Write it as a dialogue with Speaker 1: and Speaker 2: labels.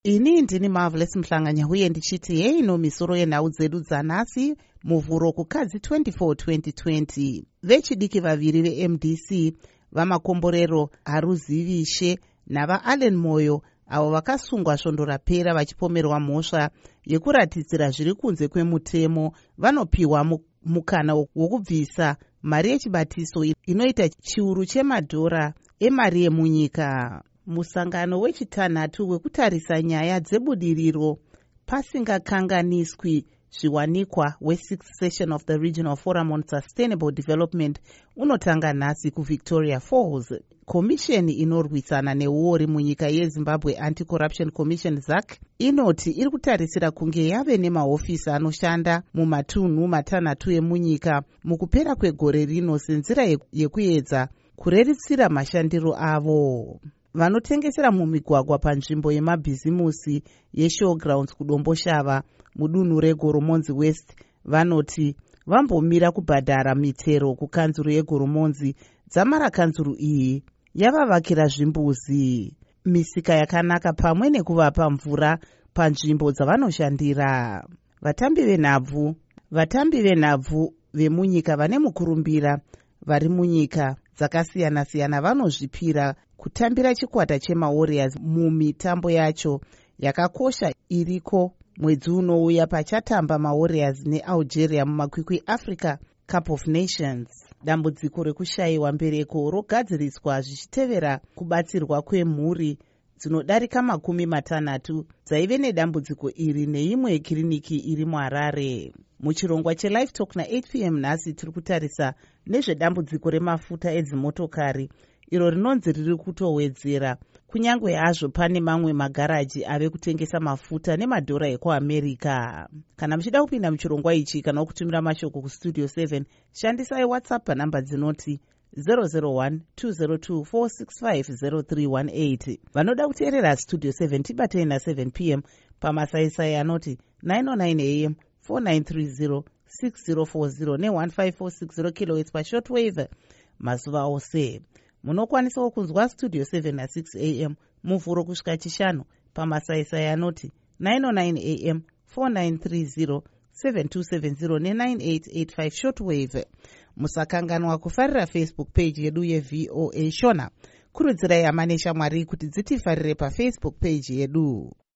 Speaker 1: Ini ndini Marvelous Mhlanganya uye ndichiti hei misoro yenhau dzedu dzanhasi muvhuro kukadzi 24-2020. Vechidiki vaviri veMDC vamakomborero Haruzivishe navaAllen Moyo avo vakasungwa svondo rapera vachipomerwa mhosva yekuratidzira zviri kunze kwemutemo vanopiwa mukana wokubvisa mari yechibatiso inoita chiuru chemadhora emari yemunyika. Musangano wechitanhatu wekutarisa nyaya dzebudiriro pasingakanganiswi zviwanikwa we6th session of the Regional Forum on Sustainable Development unotanga nhasi kuVictoria Falls. Komisheni inorwisana neuori munyika yeZimbabwe Anti-Corruption Commission ZAC inoti iri kutarisira kunge yave nemahofisi anoshanda mumatunhu matanhatu emunyika mukupera kwegore rino senzira yekuedza kureritsira mashandiro avo. Vanotengesera mumigwagwa panzvimbo yemabhizimusi yeShowgrounds kudombo shava mudunhu reGoromonzi West vanoti vambomira kubhadhara mitero kukanzuru yeGoromonzi dzamara kanzuru iyi yavavakira zvimbuzi, misika yakanaka pamwe nekuvapa mvura panzvimbo dzavanoshandira. Vatambi venhabvu vemunyika vane mukurumbira vari munyika dzakasiyana-siyana vanozvipira kutambira chikwata chemaWarriors mumitambo yacho yakakosha iriko mwedzi unouya pachatamba maWarriors neAlgeria mumakwikwi Africa Cup of Nations. Dambudziko rekushayiwa mbereko rogadziriswa zvichitevera kubatsirwa kwemhuri dzinodarika 60 dzaive nedambudziko iri neimwe kiriniki iri muHarare. Muchirongwa cheLive Talk na8 p.m. nhasi tiri kutarisa nezvedambudziko remafuta edzimotokari iro rinonzi riri kutowedzera kunyange hazvo pane mamwe magaraji ave kutengesa mafuta nemadhora ekuAmerica. Kana muchida kupinda muchirongwa ichi kana kutumira mashoko kustudio 7 shandisai WhatsApp panhamba dzinoti 001-202-465-0318. Vanoda kuteerera studio 7 tibatei na7 p.m. pamasaisai anoti 909 am 4930 6040 ne1546 kHz pashortwave mazuva ose. Munokwanisawo kunzwa studio 7 na6 am muvhuro kusvika chishanu pamasaisai anoti 909 am 4930 7270 ne9885 shortwave. Musakanganwa kufarira Facebook page yedu yeVOA Shona. Kurudzirai hama neshamwari kuti dzitifarire paFacebook page yedu.